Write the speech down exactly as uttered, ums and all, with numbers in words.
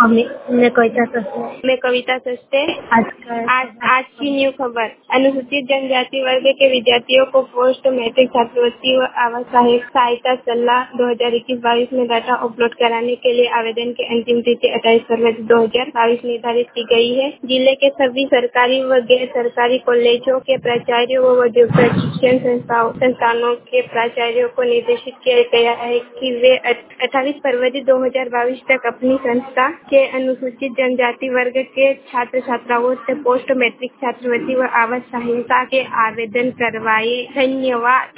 हमें मैं कविता सस्ते मैं कविता सस्ते आज का आज आज की न्यू खबर। अनुसूचित जनजाति वर्ग के विद्यार्थियों को पोस्ट मैट्रिक छात्रवृत्ति व आवास सहायता सलाह दो हज़ार इक्कीस बाईस में डाटा अपलोड कराने के लिए आवेदन की अंतिम तिथि अट्ठाईस फरवरी दो हज़ार बाईस निर्धारित की गई है। जिले के सभी सरकारी व गैर सरकारी कॉलेजों के प्राचार्यों व प्रशिक्षण संस्थाओं संस्थानों के प्राचार्यों को निर्देशित किया गया है कि वे अट्ठाईस फरवरी दो हज़ार बाईस तक अपनी संस्था के अनुसूचित जनजाति वर्ग के छात्र छात्राओं से पोस्ट मैट्रिक छात्रवृत्ति व आवास सहायता के आवेदन करवाए। धन्यवाद।